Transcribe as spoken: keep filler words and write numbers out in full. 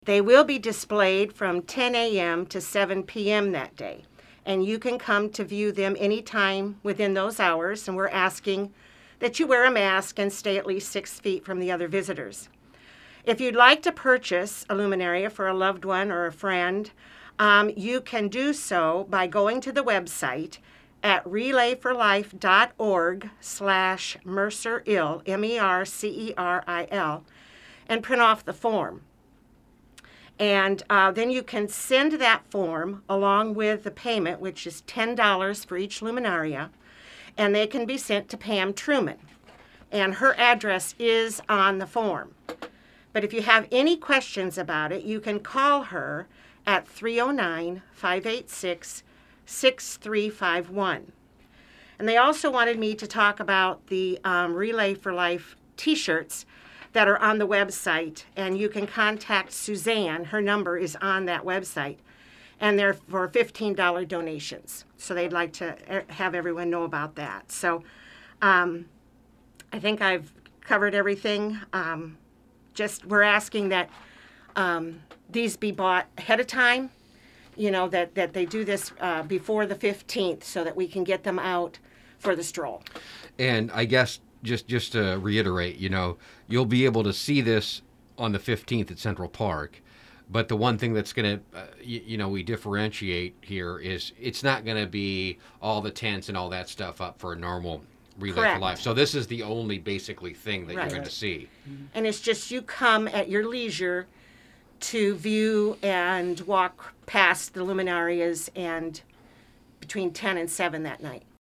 They will be displayed from ten a.m. to seven p.m. that day, and you can come to view them anytime within those hours, and we're asking that you wear a mask and stay at least six feet from the other visitors. If you'd like to purchase a luminaria for a loved one or a friend, um, you can do so by going to the website at relayforlife.org slash merceril, M E R C E R I L, and print off the form. And uh, then you can send that form along with the payment, which is ten dollars for each luminaria, and they can be sent to Pam Truman. And her address is on the form. But if you have any questions about it, you can call her at three oh nine, five eight six, six three five one. And they also wanted me to talk about the um, Relay for Life t-shirts that are on the website, and you can contact Suzanne. Her number is on that website, and they're for fifteen dollars donations. So they'd like to have everyone know about that. So um, I think I've covered everything. Um, just we're asking that um, these be bought ahead of time, you know, that, that they do this uh, before the fifteenth so that we can get them out for the stroll. And I guess just just to reiterate, you know, you'll be able to see this on the fifteenth at Central Park. But the one thing that's going to, uh, you, you know, we differentiate here is it's not going to be all the tents and all that stuff up for a normal Relay Correct. for Life. So this is the only basically thing that Right. you're going to see. And it's just you come at your leisure to view and walk past the luminarias and between ten and seven that night.